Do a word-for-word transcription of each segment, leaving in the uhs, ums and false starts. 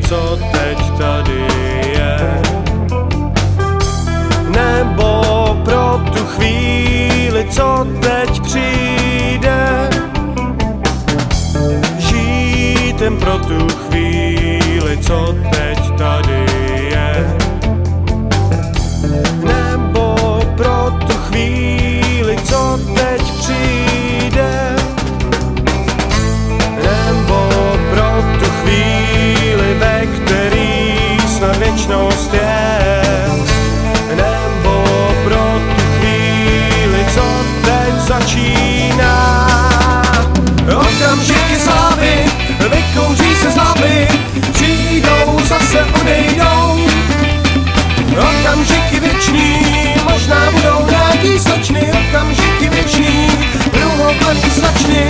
co teď tady je, nebo pro tu chvíli, co teď přijde. Žít jen pro tu chvíli, co teď tady je, nebo pro tu chvíli, co teď přijde, nebo pro tu chvíli, ve který snad věčnost je, nebo pro tu chvíli, co teď začíná. Okamžiky slávy vykouří se z hlavy, přijdou, zase odejdou. Okamžiky věčný, možná budou nějaký slečny, okamžiky věčný, průhovaný slečny.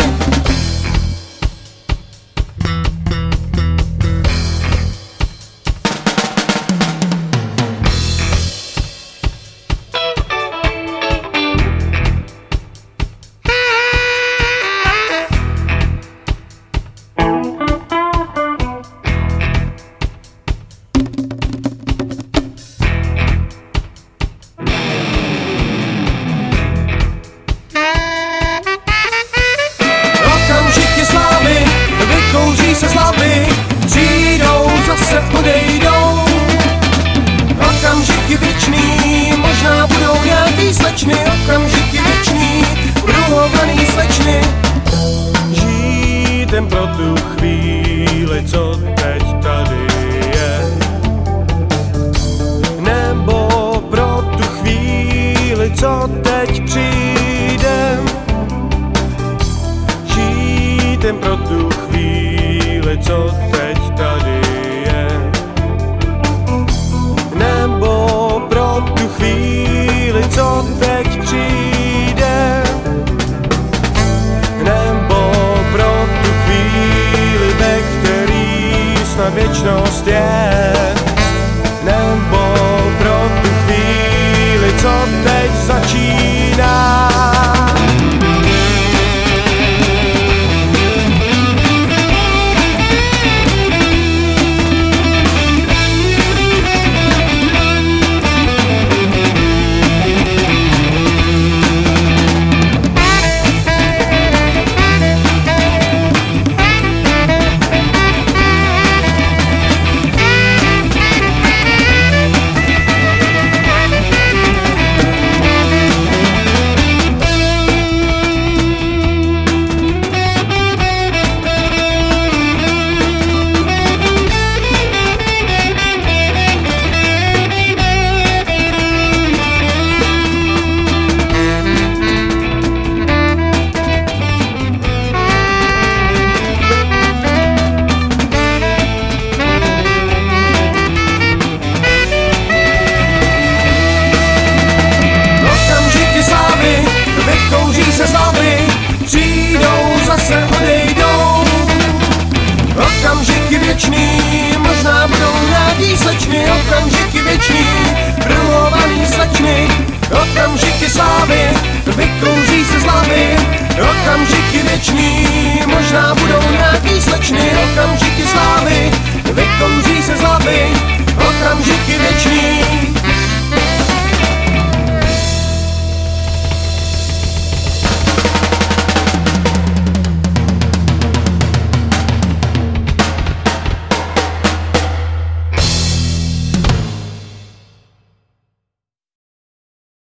Kouří se z hlavy, přijdou, zase odejdou. Okamžiky věčný, možná budou nějaký slečny, okamžiky věčný, průhovaný slečny. Žít jen pro tu chvíli, co teď tady je, nebo pro tu chvíli, co teď přijde. Žít jen pro tu chvíli, co teď tady je, nebo pro tu chvíli, co teď přijde, nebo pro tu chvíli, ve který snad věčnost je, nebo pro tu chvíli, co teď začíná. Kouří se z hlavy, přijdou, zase odejdou. Okamžiky věčný, možná budou nějaký slečny, okamžiky věčný, průhovaný slečny. Okamžiky slávy, vykouří se z hlavy, okamžiky věčný, možná budou nějaký slečny, okamžiky slávy, vykouří se z hlavy, okamžiky věčný,